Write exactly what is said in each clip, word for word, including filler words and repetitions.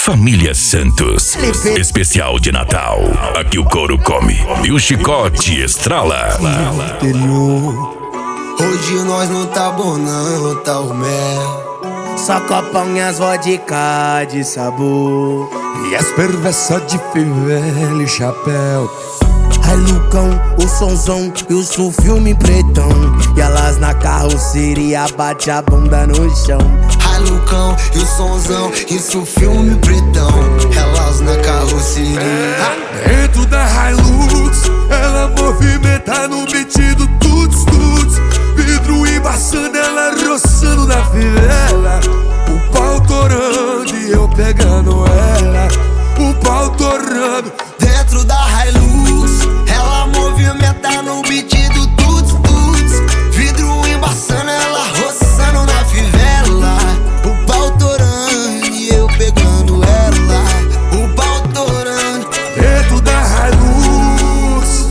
Família Santos, especial de Natal. Aqui o couro come e o chicote estrala. Interior. Hoje nós não tá bom não, tá o mel. Só copão e as vodka de sabor. E as perversas de fivela e chapéu. Ai Lucão, o sonzão e o sul filme pretão. E elas na carroceria bate a bunda no chão. Ai Lucão e o sonzão, isso filme pretão. Elas na carroceria. Dentro da Hilux, ela movimenta no beat do tuts tuts. Vidro embaçando, ela roçando na fivela. O pau torando e eu pegando ela. O pau torando. Dentro da Hilux, ela movimenta no beat do tuts tuts. Vidro embaçando, ela roçando na fivela. O pau torando e eu pegando ela. O pau torando. Dentro da Hilux.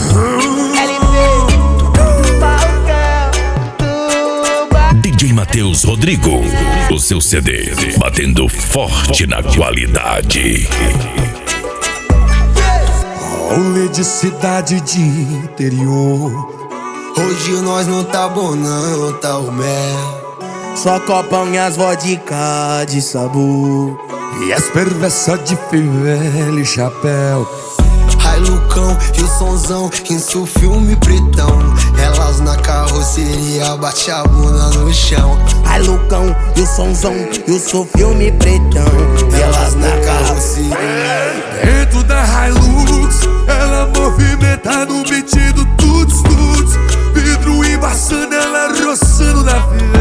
D J Matheus Rodrigo, o seu C D batendo forte na qualidade. Rolê de cidade de interior. Hoje nós não tá bom não, tá o mel. Só copão e as vodka de sabor. E as perversas de fivela e chapéu. Ai Lucão e o sonzão, isso filme pretão. Elas na carroceria bate a bunda no chão. Ai Lucão e o sonzão e o sul filme pretão. E elas na carroceria. Dentro da Hilux, ela movimenta no beat do tuts tuts. Vidro embaçando, ela roçando na fivela.